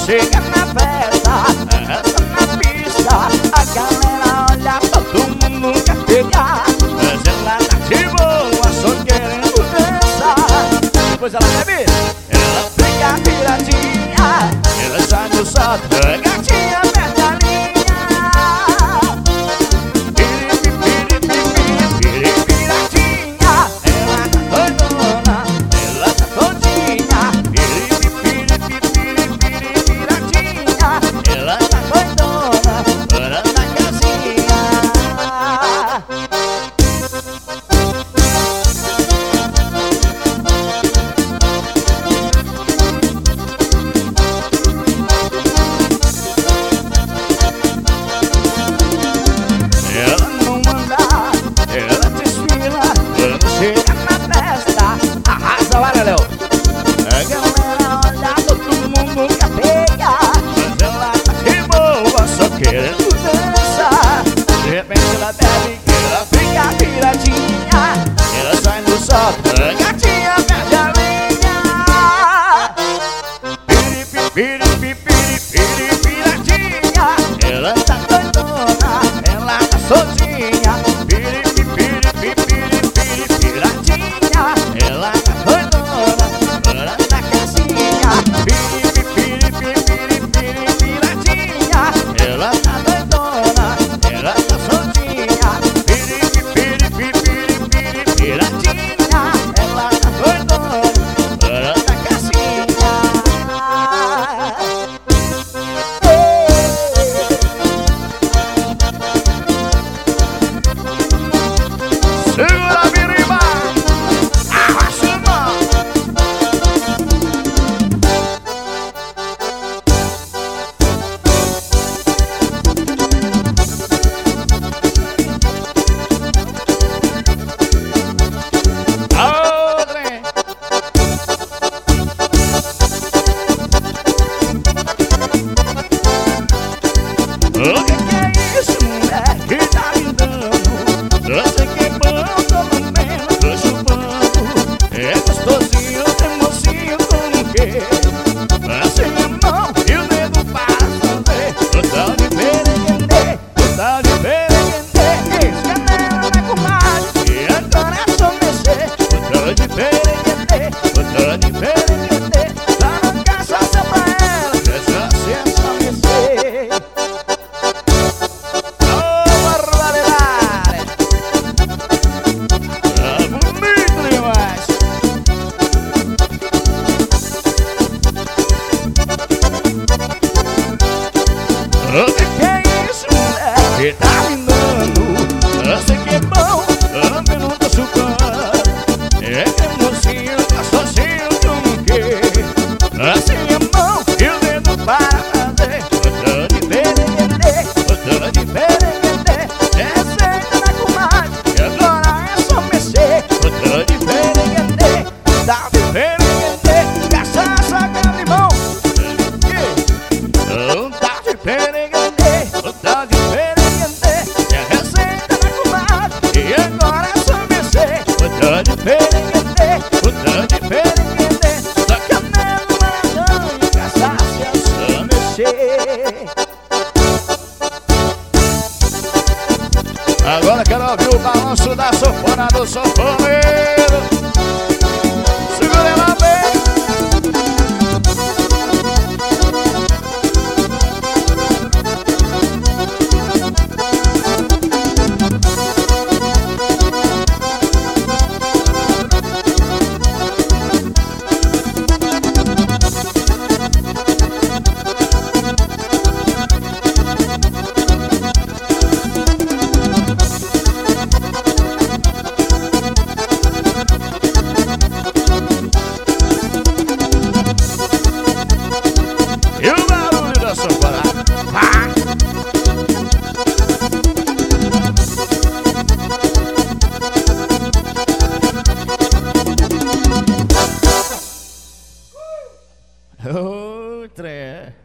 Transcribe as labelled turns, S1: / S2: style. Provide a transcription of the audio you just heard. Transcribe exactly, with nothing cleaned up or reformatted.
S1: chega na festa, dança na pista, a galera olha, todo mundo quer pegar. Mas ela tá de boa, só querendo dançar. Depois ela bebe, ela fica viradinha, ela sai do salto, a gatinha perde a linha. Chega na festa, arrasa, vai, Léo. A galera olha, todo mundo quer pegar. Mas ela tá de boa, só querendo dançar. De repente ela bebe, ela fica viradinha, ela sai no sol, a gatinha perde a linha. Piri, piri, piri, piri, piri, piradinha. Ela tá doidona, ela tá soltinha. Piri, piri, piri, piri, piri, piradinha. Ela tá doidona, ela tá casinha. Piri, piri, piri, piri, piri, piradinha. Ela tá doidona, ela tá soltinha. Piri, piri, piri, piri, piri, piradinha. Ela tá doidona, ela tá casinha. Segura a biriba, arrasta a mão. Ô, trem. O que que é isso, mulher, que tá me dando? Eu sei que é bom, pelo menos tô chupando. É gostosinho, tem mocinho como que assim a mão e o dedo para fazer o tal de pereguendê, o tal de pereguendê. Escanela na comadre e agora é só mexer. O tal de pereguendê, o tal de pereguendê. Dá uma cachaça pra ela, que é só se é só mexer. Ô, barbaridade! Tá bonito demais! O que que é isso, mulher, que tá me dando? Eu sei que é bom, também não tô chupando. É que é mocinho, tá sozinho como que assim a mão e o dedo para fazer o tal de pereguendê, o tal de pereguendê. Receita da comadre e agora é só mexer. O tal de pereguendê, o tal de pereguendê. Cachaça com limão, o tal de pereguendê, o tal de pereguendê. É receita da comadre e agora é só mexer. O tal de pereguendê, o tal de pereguendê. Só canela, maranhão e cachaça é só mexer. Agora quero ouvir o balanço da sanfona do sanfoneiro. Segura ela bem. E o barulho da sanfona. Ah! Outra.